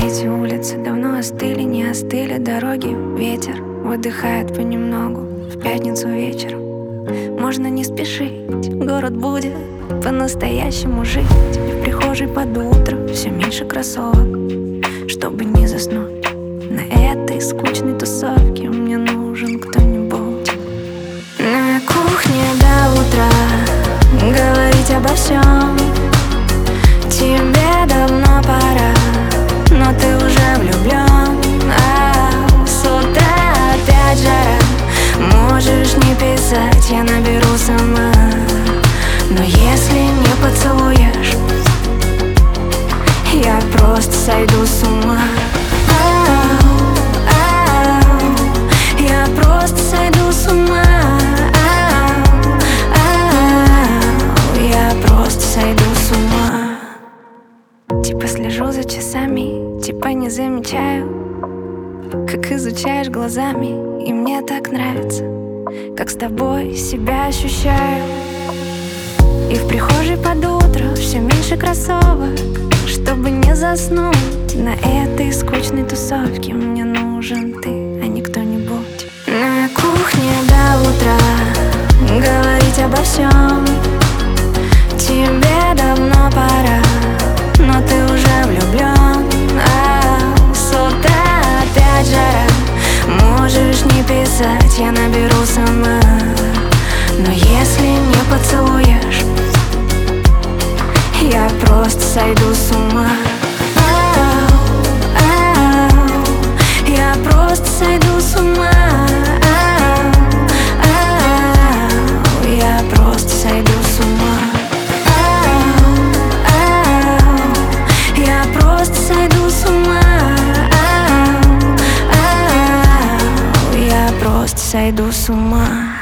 Эти улицы давно остыли, не остыли дороги. Ветер выдыхает понемногу в пятницу вечером. Можно не спешить, город будет по-настоящему жить. В прихожей под утро все меньше кроссовок, чтобы не заснуть на этой скучной тусовке. Мне нужен кто-нибудь на кухне до утра, говорить обо всем. Тебе давно пора, но ты уже влюблен. С утра опять жара, можешь не писать, я наберу сама. Но если не поцелуешь, я просто сойду с ума. Я просто сойду с ума. Я просто сойду с ума. Типа слежу за часами, типа не замечаю, как изучаешь глазами. И мне так нравится, как с тобой себя ощущаю. И в прихожей под утро все меньше кроссовок, чтобы не заснуть на этой скучной тусовке. Мне нужен ты, а не кто-нибудь. На кухне до утра, говорить обо всем. Тебе давно пора, но ты уже влюблен. С утра опять жара, можешь не писать, я наберу сама. Но если не поцелуешь, я просто сойду с ума. Я просто сойду с ума. Я просто сойду с ума. Я просто сойду с ума. Я просто сойду с ума.